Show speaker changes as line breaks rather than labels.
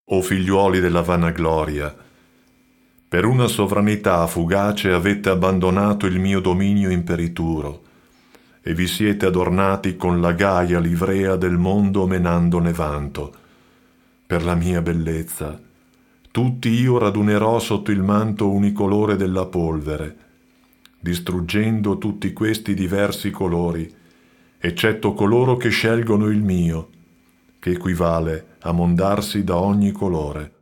O figliuoli della vanagloria, per una sovranità fugace avete abbandonato il mio dominio imperituro e vi siete adornati con la gaia livrea del mondo menandone vanto. Per la mia bellezza, tutti io radunerò sotto il manto unicolore della polvere, distruggendo tutti questi diversi colori, eccetto coloro che scelgono il mio, che equivale a mondarsi da ogni colore.